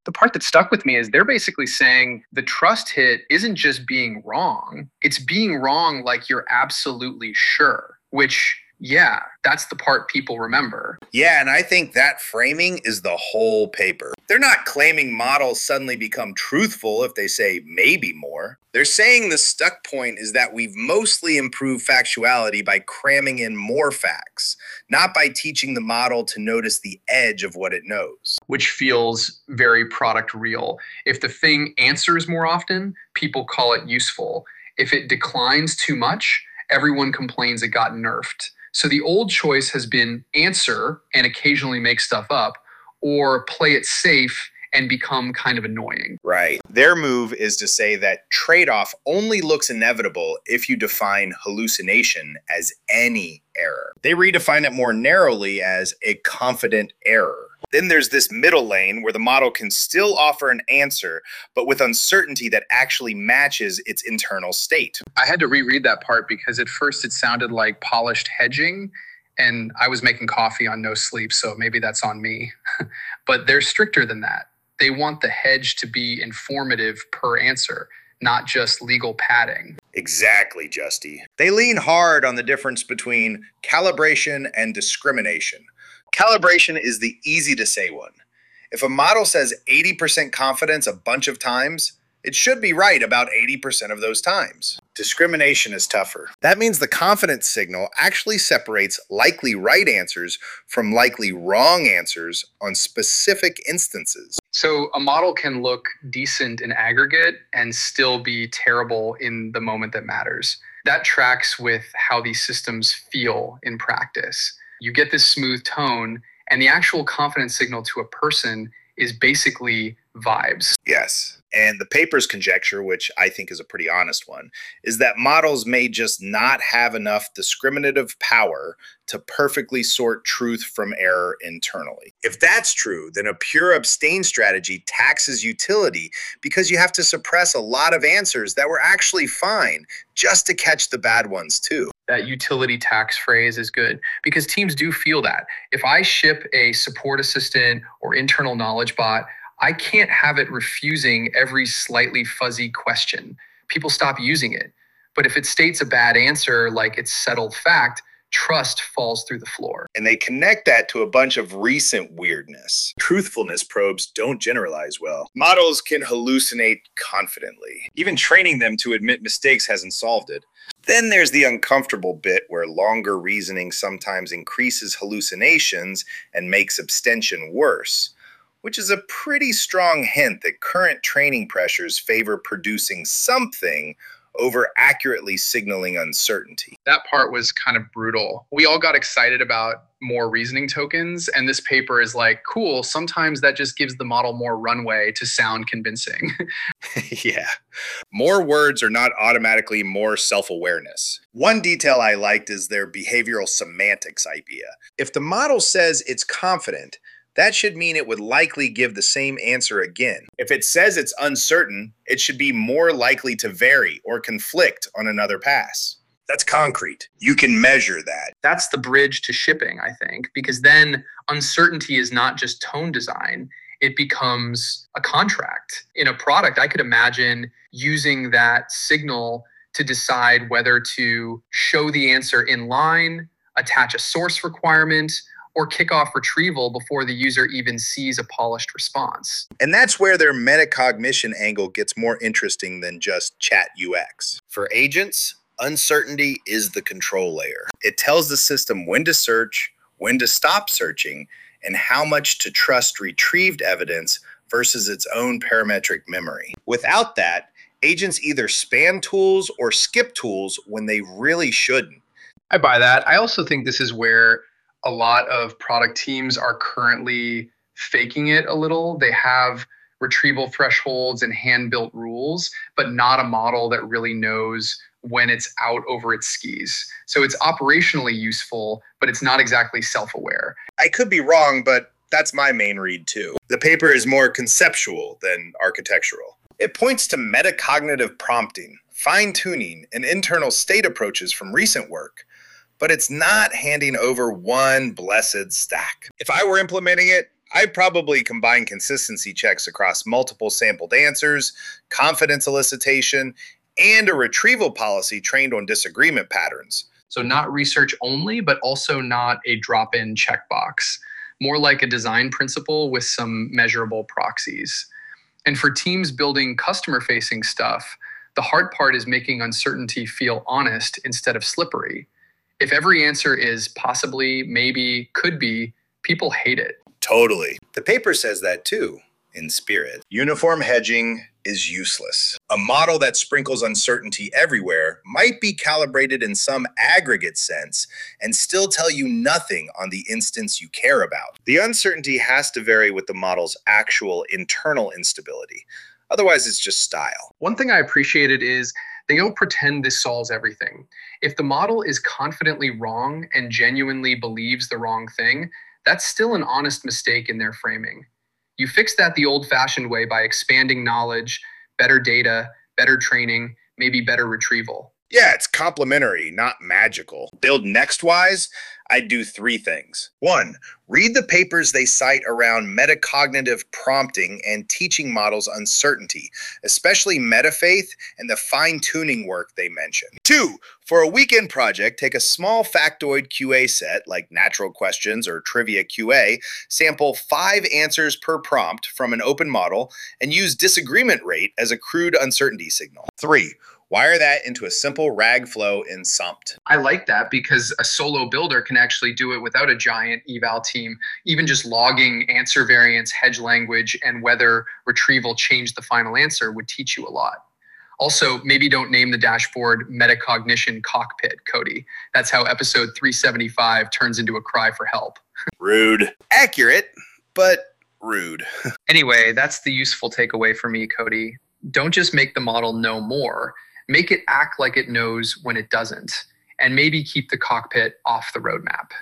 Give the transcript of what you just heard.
The part that stuck with me is they're basically saying the trust hit isn't just being wrong, it's being wrong like you're absolutely sure, which, yeah, that's the part people remember. Yeah, and I think that framing is the whole paper. They're not claiming models suddenly become truthful if they say maybe more. They're saying the stuck point is that we've mostly improved factuality by cramming in more facts, not by teaching the model to notice the edge of what it knows. Which feels very product real. If the thing answers more often, people call it useful. If it declines too much, everyone complains it got nerfed. So the old choice has been answer and occasionally make stuff up, or play it safe and become kind of annoying. Right. Their move is to say that trade-off only looks inevitable if you define hallucination as any error. They redefine it more narrowly as a confident error. Then there's this middle lane where the model can still offer an answer, but with uncertainty that actually matches its internal state. I had to reread that part because at first it sounded like polished hedging, and I was making coffee on no sleep, so maybe that's on me. But they're stricter than that. They want the hedge to be informative per answer, not just legal padding. Exactly, Justy. They lean hard on the difference between calibration and discrimination. Calibration is the easy to say one. If a model says 80% confidence a bunch of times, it should be right about 80% of those times. Discrimination is tougher. That means the confidence signal actually separates likely right answers from likely wrong answers on specific instances. So a model can look decent in aggregate and still be terrible in the moment that matters. That tracks with how these systems feel in practice. You get this smooth tone, and the actual confidence signal to a person is basically vibes. Yes. And the paper's conjecture, which I think is a pretty honest one, is that models may just not have enough discriminative power to perfectly sort truth from error internally. If that's true, then a pure abstain strategy taxes utility because you have to suppress a lot of answers that were actually fine just to catch the bad ones too. That utility tax phrase is good because teams do feel that. If I ship a support assistant or internal knowledge bot, I can't have it refusing every slightly fuzzy question. People stop using it. But if it states a bad answer like it's settled fact, trust falls through the floor. And they connect that to a bunch of recent weirdness. Truthfulness probes don't generalize well. Models can hallucinate confidently. Even training them to admit mistakes hasn't solved it. Then there's the uncomfortable bit where longer reasoning sometimes increases hallucinations and makes abstention worse, which is a pretty strong hint that current training pressures favor producing something over accurately signaling uncertainty. That part was kind of brutal. We all got excited about more reasoning tokens, and this paper is like, cool, sometimes that just gives the model more runway to sound convincing. Yeah. More words are not automatically more self-awareness. One detail I liked is their behavioral semantics idea. If the model says it's confident, that should mean it would likely give the same answer again. If it says it's uncertain, it should be more likely to vary or conflict on another pass. That's concrete. You can measure that. That's the bridge to shipping, I think, because then uncertainty is not just tone design, it becomes a contract. In a product, I could imagine using that signal to decide whether to show the answer in line, attach a source requirement, or kick off retrieval before the user even sees a polished response. And that's where their metacognition angle gets more interesting than just chat UX. For agents, uncertainty is the control layer. It tells the system when to search, when to stop searching, and how much to trust retrieved evidence versus its own parametric memory. Without that, agents either spam tools or skip tools when they really shouldn't. I buy that. I also think this is where a lot of product teams are currently faking it a little. They have retrieval thresholds and hand-built rules, but not a model that really knows when it's out over its skis. So it's operationally useful, but it's not exactly self-aware. I could be wrong, but that's my main read too. The paper is more conceptual than architectural. It points to metacognitive prompting, fine-tuning, and internal state approaches from recent work, but it's not handing over one blessed stack. If I were implementing it, I probably combine consistency checks across multiple sampled answers, confidence elicitation, and a retrieval policy trained on disagreement patterns. So not research only, but also not a drop-in checkbox. More like a design principle with some measurable proxies. And for teams building customer-facing stuff, the hard part is making uncertainty feel honest instead of slippery. If every answer is possibly, maybe, could be, people hate it. Totally. The paper says that too, in spirit. Uniform hedging is useless. A model that sprinkles uncertainty everywhere might be calibrated in some aggregate sense and still tell you nothing on the instance you care about. The uncertainty has to vary with the model's actual internal instability. Otherwise, it's just style. One thing I appreciated is they don't pretend this solves everything. If the model is confidently wrong and genuinely believes the wrong thing, that's still an honest mistake in their framing. You fix that the old-fashioned way by expanding knowledge, better data, better training, maybe better retrieval. Yeah, it's complementary, not magical. Build NextWise, I'd do 3 things. 1, read the papers they cite around metacognitive prompting and teaching models uncertainty, especially metafaith and the fine-tuning work they mention. 2, for a weekend project, take a small factoid QA set like natural questions or trivia QA, sample 5 answers per prompt from an open model, and use disagreement rate as a crude uncertainty signal. 3, wire that into a simple RAG flow in SUMPT. I like that because a solo builder can actually do it without a giant eval team. Even just logging answer variance, hedge language, and whether retrieval changed the final answer would teach you a lot. Also, maybe don't name the dashboard Metacognition Cockpit, Cody. That's how episode 375 turns into a cry for help. Rude. Accurate, but rude. Anyway, that's the useful takeaway for me, Cody. Don't just make the model know more. Make it act like it knows when it doesn't, and maybe keep the cockpit off the roadmap.